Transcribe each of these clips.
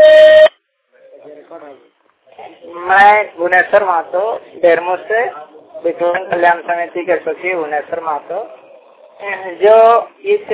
मैं भुवनेश्वर महतो बेरमो से विकलांग कल्याण समिति के सचिव भुवनेश्वर महतो, जो इस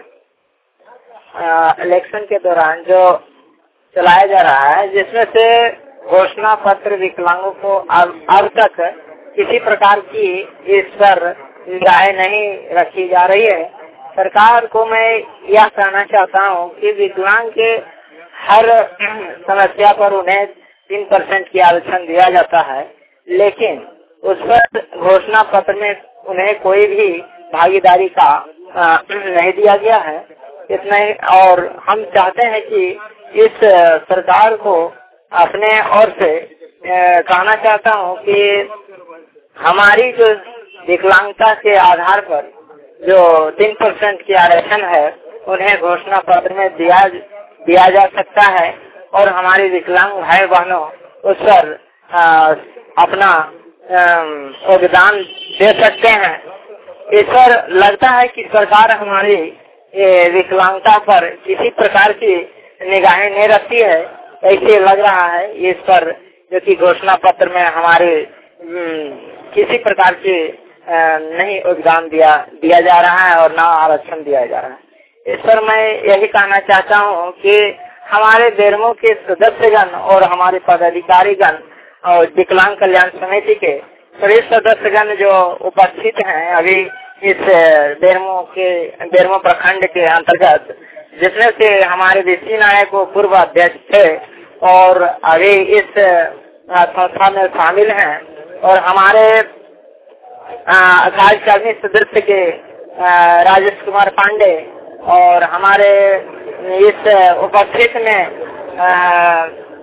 इलेक्शन के दौरान जो चलाया जा रहा है, जिसमें से घोषणा पत्र विकलांगों को अब तक किसी प्रकार की इस पर निगाहें नहीं रखी जा रही है। सरकार को मैं यह कहना चाहता हूँ कि विकलांग के हर समस्या पर उन्हें 3% की आरक्षण दिया जाता है, लेकिन उस पर घोषणा पत्र में उन्हें कोई भी भागीदारी का नहीं दिया गया है। इतना ही, और हम चाहते हैं कि इस सरकार को अपने ओर से कहना चाहता हूँ कि हमारी जो विकलांगता के आधार पर जो 3% की आरक्षण है, उन्हें घोषणा पत्र में दिया जा सकता है और हमारे विकलांग भाई बहनों उस पर अपना योगदान दे सकते हैं। इस पर लगता है कि सरकार हमारी विकलांगता पर किसी प्रकार की निगाहें नहीं रखती है, ऐसे लग रहा है। इस पर जो कि घोषणा पत्र में हमारे किसी प्रकार के नहीं योगदान दिया जा रहा है और ना आरक्षण दिया जा रहा है। इस पर मैं यही कहना चाहता हूँ कि हमारे बेरमो के सदस्यगण और हमारे पदाधिकारीगण और विकलांग कल्याण समिति के सभी सदस्यगण जो उपस्थित हैं अभी इस बेरमो प्रखंड के अंतर्गत, जिसमें से हमारे वीसी नायक को पूर्व अध्यक्ष थे और अभी इस संस्था में शामिल हैं, और हमारे कार्यकारिणी सदस्य के राजेश कुमार पांडे, और हमारे इस उपस्थित में